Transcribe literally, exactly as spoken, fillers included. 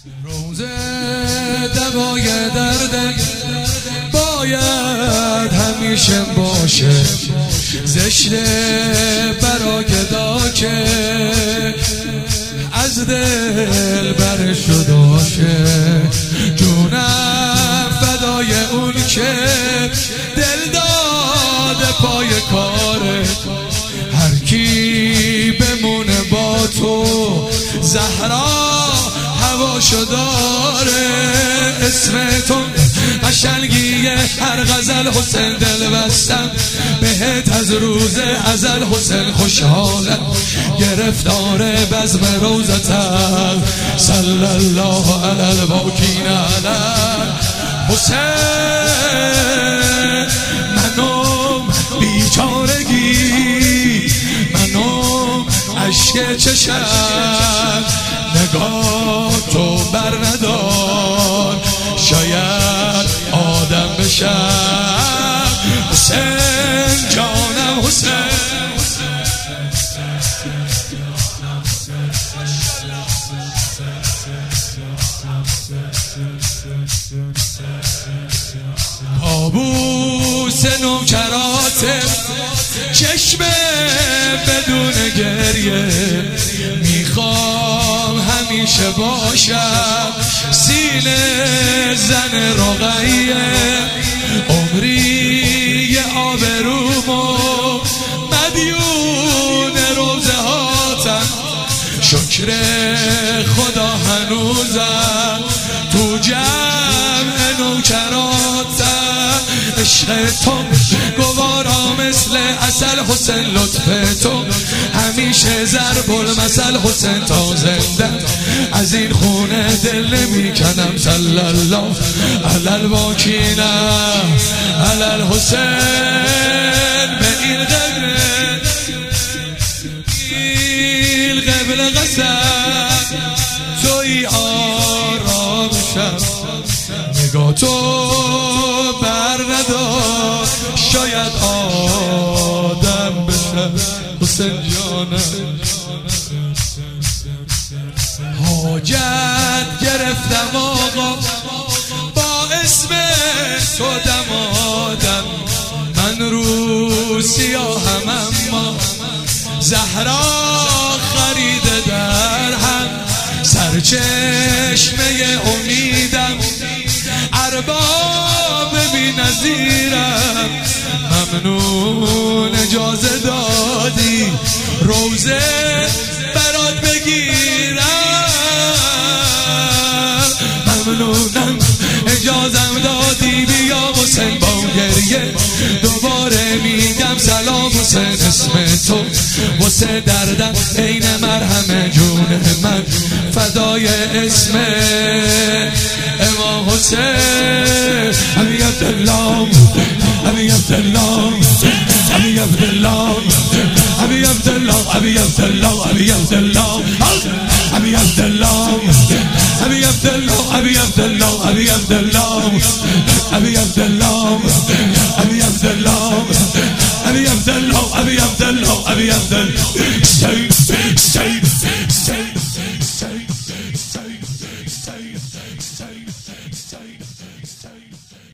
روزه دوای درد باید همیشه باشه، زشته برا گدا که از دل برش داشه. جونم فدای اون که دل داده پای کاره، هر کی بمونه با تو زهرا هواشو داره. اسم تو قشنگیه هر غزل حسین دل بستم بهت از روز ازل حسین خوشحالم گرفتار بزم روزتم صلی الله علی الباکین علی حسین. منم بیچارگی منم عشق چشم نگاه تو بر ندار شاید آدم بشم. حسین جانم حسین کابوس نوکرات چشم بدون گریه میخوام همیشه باشم سینه زن رقیه. عمری آبرومو مدیون روزه هاتم شکر خدا هنوزم تو جمع نوکراتم. عشق تو گوارا مثل عسل حسین لطف تو همیشه ضرب المثل حسین تا زنده از این خونه دل نمی کنم. صلی الله علی الباکین علی الحسین. به این قبل این قبل قصد توی آرامشم نگاه تو بر ندار شاید آدم بشم. حسین جانم حاجت گرفتم آقا با اسم تو دمادم من رو سیاهم اما زهرا خریده در هم سرچشمه امیدم ارباب بی نظیرم. ممنون اجازه دادی روزه برات بگیرم. ممنونم اجازم دادی بیا حسین با گریه دوباره میگم سلام حسین اسم تو واسه دردم عین مرهم جون من فدای اسم امام حسین. علی عبدالله علی عبدالله علی عبدالله علی عبدالله علی عبدالله علی عبدالله علی عبدالله علی عبدالله علی عبدالله علی عبدالله علی عبدالله علی عبدالله علی عبدالله علی عبدالله علی عبدالله